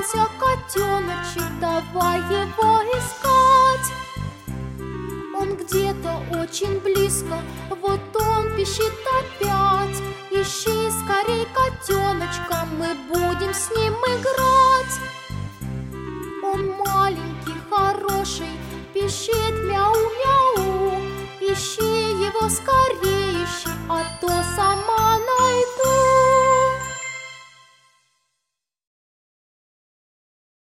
Потерялся котеночек, давай его искать. Он где-то очень близко, вот он пищит опять. Ищи скорей котеночка, мы будем с ним играть.